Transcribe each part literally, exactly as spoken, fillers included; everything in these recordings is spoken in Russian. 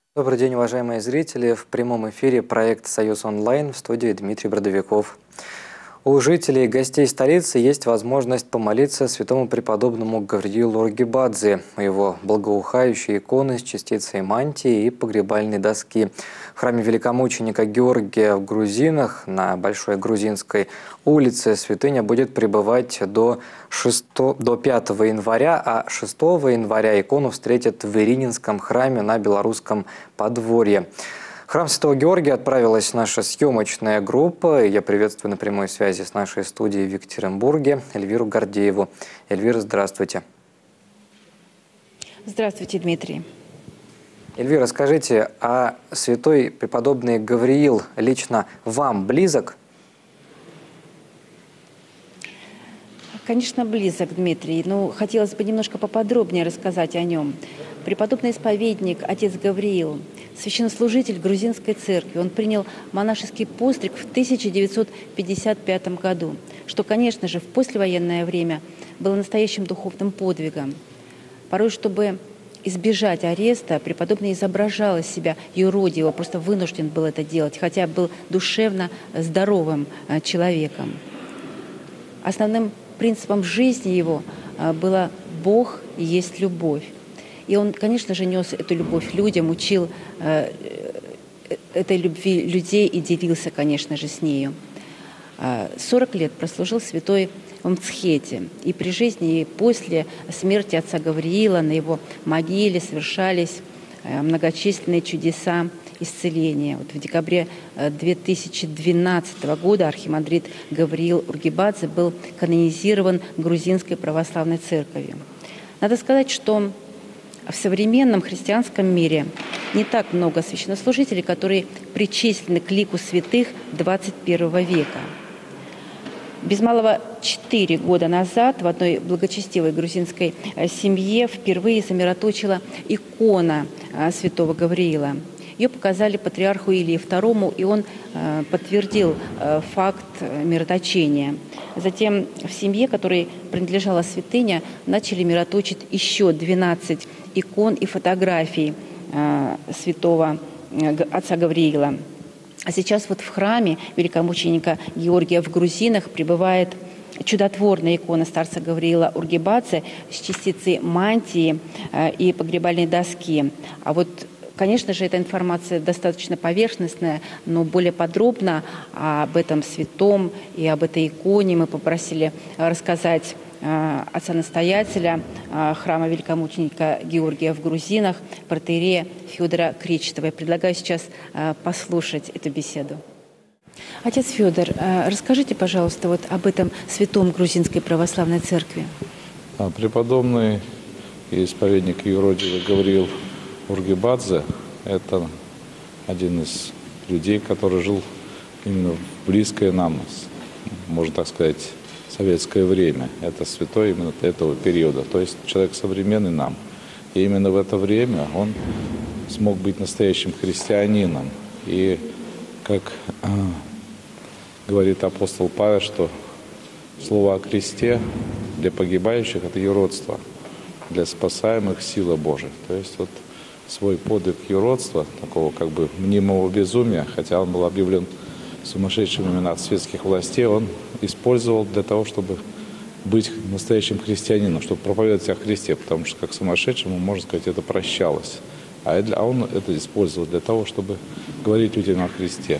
Добрый день, уважаемые зрители. В прямом эфире проект «Союз онлайн», в студии Дмитрий Бродовиков. У жителей и гостей столицы есть возможность помолиться святому преподобному Гавриилу Оргибадзе, его благоухающей иконы с частицей мантии и погребальной доски. В храме великомученика Георгия в Грузинах на Большой Грузинской улице святыня будет пребывать до, шестого, до пятого января, а шестого января икону встретят в Ирининском храме на Белорусском подворье. В храм Святого Георгия отправилась наша съемочная группа. Я приветствую на прямой связи с нашей студией в Екатеринбурге Эльвиру Гордееву. Эльвира, здравствуйте. Здравствуйте, Дмитрий. Эльвира, скажите, а святой преподобный Гавриил лично вам близок? Конечно, близок, Дмитрий, но хотелось бы немножко поподробнее рассказать о нем. Преподобный исповедник, отец Гавриил, священнослужитель грузинской церкви. Он принял монашеский постриг в тысяча девятьсот пятьдесят пятом году, что, конечно же, в послевоенное время было настоящим духовным подвигом. Порой, чтобы избежать ареста, преподобный изображал из себя юродивого, просто вынужден был это делать, хотя был душевно здоровым человеком. Основным принципом жизни его было «Бог есть любовь». И он, конечно же, нес эту любовь людям, учил э, этой любви людей и делился, конечно же, с нею. сорок лет прослужил святой в Мцхете. И при жизни, и после смерти отца Гавриила на его могиле совершались многочисленные чудеса исцеления. Вот в декабре две тысячи двенадцатого года архимандрит Гавриил Оргибадзе был канонизирован Грузинской православной церковью. Надо сказать, что в современном христианском мире не так много священнослужителей, которые причислены к лику святых двадцать первого века. Без малого четыре года назад в одной благочестивой грузинской семье впервые замироточила икона святого Гавриила. Ее показали патриарху Илии второму, и он э, подтвердил э, факт мироточения. Затем в семье, которой принадлежала святыня, начали мироточить еще двенадцать икон и фотографий э, святого э, отца Гавриила. А сейчас вот в храме великомученика Георгия в Грузинах пребывает чудотворная икона старца Гавриила Оргибадзе с частицей мантии э, и погребальной доски. А вот, конечно же, эта информация достаточно поверхностная, но более подробно об этом святом и об этой иконе мы попросили рассказать э, отца-настоятеля э, храма великомученика Георгия в Грузинах, протоиерея Федора Кречетова. Я предлагаю сейчас э, послушать эту беседу. Отец Федор, э, расскажите, пожалуйста, вот об этом святом Грузинской православной церкви. Преподобный и исповедник юродивый Гавриил Оргибадзе – это один из людей, который жил именно в близкое нам, можно так сказать, советское время. Это святой именно этого периода, то есть человек современный нам. И именно в это время он смог быть настоящим христианином. И как э, говорит апостол Павел, что слово о кресте для погибающих – это юродство, для спасаемых – сила Божия. То есть вот свой подвиг юродства, такого как бы мнимого безумия, хотя он был объявлен сумасшедшим именно от светских властей, он использовал для того, чтобы быть настоящим христианином, чтобы проповедовать о Христе, потому что как сумасшедшему, можно сказать, это прощалось. А он это использовал для того, чтобы говорить людям о Христе.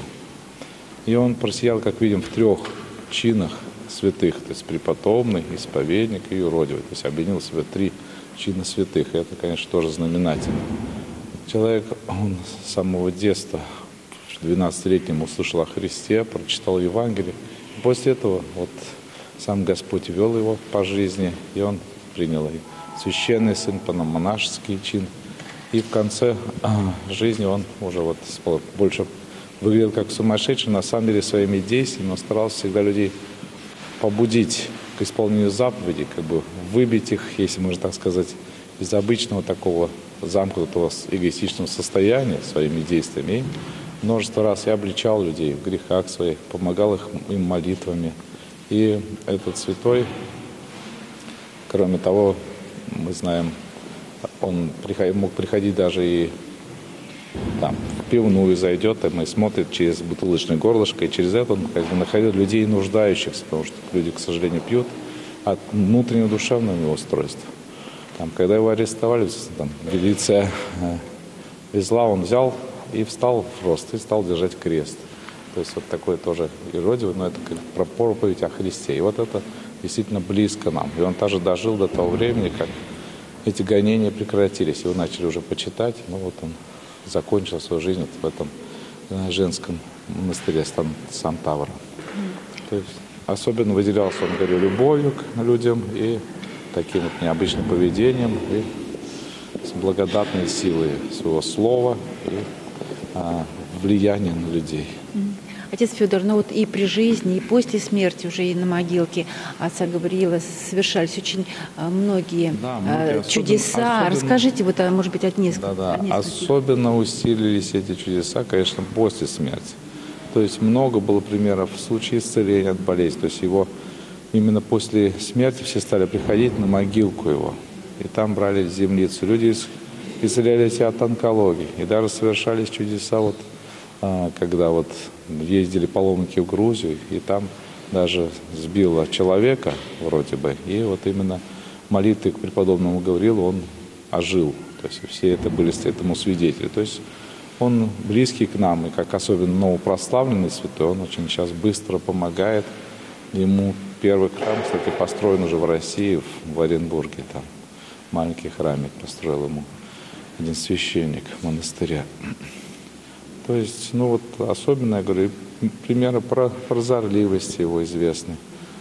И он просиял, как видим, в трех чинах святых, то есть преподобный, исповедник и юродивый. То есть объединил в себя три чина святых. И это, конечно, тоже знаменательно. Человек, он с самого детства, двенадцатилетним, услышал о Христе, прочитал Евангелие. И после этого вот сам Господь вел его по жизни, и он принял и священный сын, монашеский чин. И в конце а, жизни он уже вот больше выглядел как сумасшедший, на самом деле своими действиями, но старался всегда людей побудить к исполнению заповедей, как бы выбить их, если можно так сказать, из обычного такого замкнутого эгоистичного состояния своими действиями. И множество раз я обличал людей в грехах своих, помогал их, им молитвами. И этот святой, кроме того, мы знаем, он мог приходить даже и там, в пивную зайдет там, и смотрит через бутылочное горлышко, и через это он как бы находит людей нуждающихся, потому что люди, к сожалению, пьют от внутреннего душевного устройства. Там, когда его арестовали, там, милиция э, везла, он взял и встал в рост, и стал держать крест. То есть вот такое тоже иродие, но это как про проповедь о Христе. И вот это действительно близко нам. И он тоже дожил до того времени, как эти гонения прекратились. Его начали уже почитать, но вот он закончил свою жизнь в этом женском монастыре Сан-Тавро. То есть особенно выделялся, он говорил, любовью к людям и таким вот необычным поведением, и с благодатной силой своего слова и а, влияния на людей. Отец Федор, ну вот и при жизни, и после смерти уже и на могилке отца Гавриила совершались очень а, многие, да, многие чудеса. особенно, Расскажите, вот, а, может быть, от нескольких. Да, да. От нескольких. Особенно усилились эти чудеса, конечно, после смерти. То есть много было примеров в случае исцеления от болезни. То есть его именно после смерти все стали приходить на могилку его. И там брали землицу. Люди исцелялись от онкологии. И даже совершались чудеса, вот, когда вот ездили паломники в Грузию, и там даже сбило человека вроде бы. И вот именно молитвой к преподобному Гавриилу он ожил. То есть все это были этому свидетели. То есть он близкий к нам, и как особенно новопрославленный святой, он очень сейчас быстро помогает. Ему первый храм, кстати, построен уже в России, в Оренбурге. Там маленький храмик построил ему один священник монастыря. То есть, ну вот особенно, я говорю, примеры про прозорливости его известны.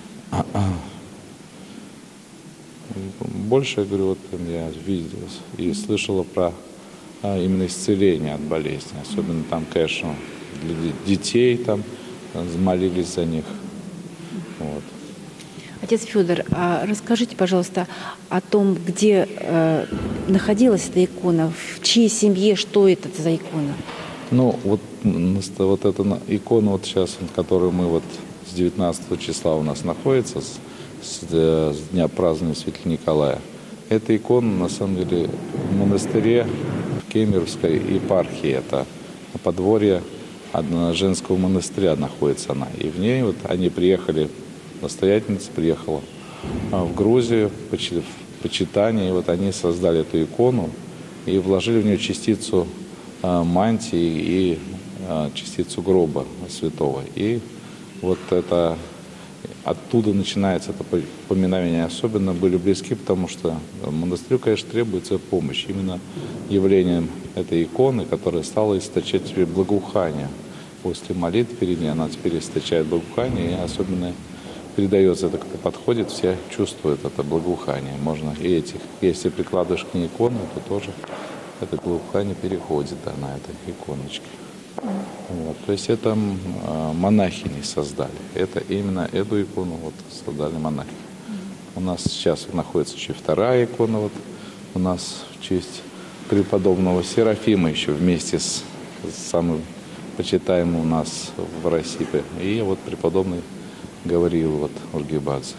Больше, я говорю, вот я видел и слышала про а, именно исцеление от болезни. Особенно там, конечно, для детей там молились за них. Вот. Отец Федор, а расскажите, пожалуйста, о том, где э, находилась эта икона, в чьей семье, что это за икона? Ну, вот, вот эта икона, вот сейчас, которую мы вот с девятнадцатого числа у нас находится, с, с, с дня празднования Святого Николая, эта икона, на самом деле, в монастыре в Кемеровской епархии, это на подворье одного женского монастыря находится она. И в ней вот они приехали, настоятельница приехала в Грузию, в почитание, и вот они создали эту икону и вложили в нее частицу мантии и частицу гроба святого. И вот это оттуда начинается это поминание. Особенно были близки, потому что монастырю, конечно, требуется помощь. Именно явлением этой иконы, которая стала источать теперь благоухание. После молитв перед ней она теперь источает благоухание, и особенно передается это, когда подходит, все чувствуют это благоухание. Можно и этих, если прикладываешь к ней икону, то тоже это благоухание переходит да, на этой иконочке. Вот. То есть это э, монахини создали. Это именно эту икону вот, создали монахи. У нас сейчас находится еще вторая икона. Вот, у нас в честь преподобного Серафима еще вместе с, с самым почитаемым у нас в России. И вот преподобный Гавриил вот, Ургибадзе.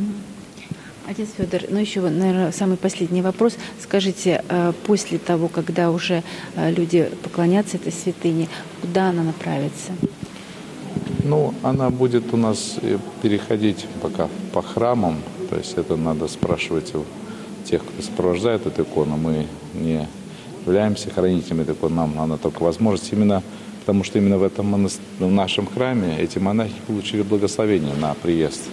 Отец Федор, ну еще, наверное, самый последний вопрос. Скажите, после того, когда уже люди поклонятся этой святыне, куда она направится? Ну, она будет у нас переходить пока по храмам. То есть это надо спрашивать у тех, кто сопровождает эту икону. Мы не являемся хранителями этой иконы, нам она только возможность именно, потому что именно в этом монастыре, в нашем храме эти монахи получили благословение на приезд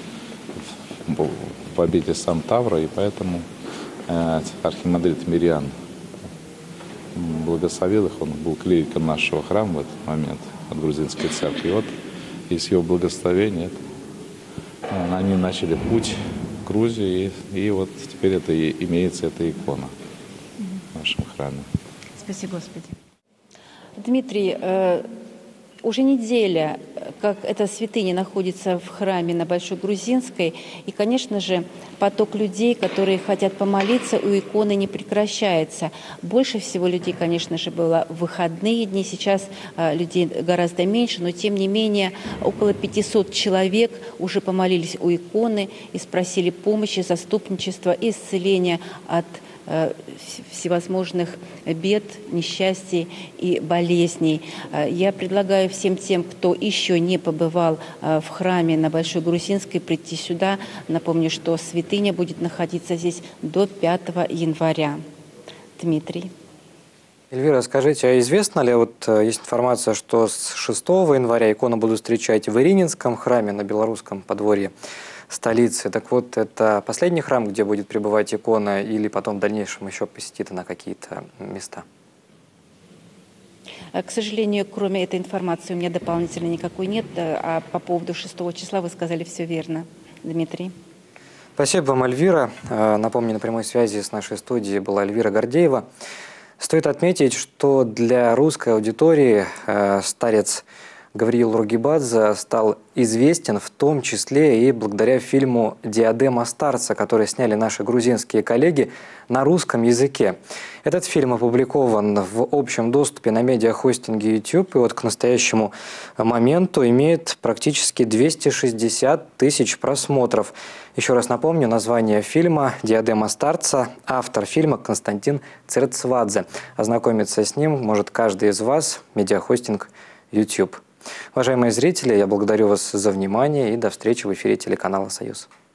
в обитель Сан-Тавро, и поэтому э, архимандрит Мириан благословил их, он был клириком нашего храма в этот момент от грузинской церкви. И вот из его благословения э, они начали путь в Грузию, и, и вот теперь это и имеется эта икона в нашем храме. Спасибо, Господи. Дмитрий, э, уже неделя, как эта святыня находится в храме на Большой Грузинской, и, конечно же, поток людей, которые хотят помолиться, у иконы не прекращается. Больше всего людей, конечно же, было в выходные дни, сейчас э, людей гораздо меньше, но, тем не менее, около пятисот человек уже помолились у иконы и спросили помощи, заступничества и исцеления от э, всевозможных бед, несчастий и болезней. Э, Я предлагаю всем тем, кто еще не побывал э, в храме на Большой Грузинской, прийти сюда. Напомню, что святыня будет находиться здесь до пятого января. Дмитрий. Эльвира, скажите, а известно ли, вот э, есть информация, что с шестого января икону будут встречать в Ирининском храме на белорусском подворье столицы. Так вот, это последний храм, где будет пребывать икона, или потом в дальнейшем еще посетит она какие-то места? К сожалению, кроме этой информации у меня дополнительно никакой нет. А по поводу шестого числа вы сказали все верно, Дмитрий. Спасибо вам, Эльвира. Э, Напомню, на прямой связи с нашей студией была Эльвира Гордеева. Стоит отметить, что для русской аудитории э, старец Гавриил Ургибадзе стал известен в том числе и благодаря фильму «Диадема старца», который сняли наши грузинские коллеги на русском языке. Этот фильм опубликован в общем доступе на медиахостинге YouTube и вот к настоящему моменту имеет практически двести шестьдесят тысяч просмотров. Еще раз напомню, название фильма «Диадема старца», автор фильма Константин Церцвадзе. Ознакомиться с ним может каждый из вас, медиахостинг YouTube. Уважаемые зрители, я благодарю вас за внимание и до встречи в эфире телеканала «Союз».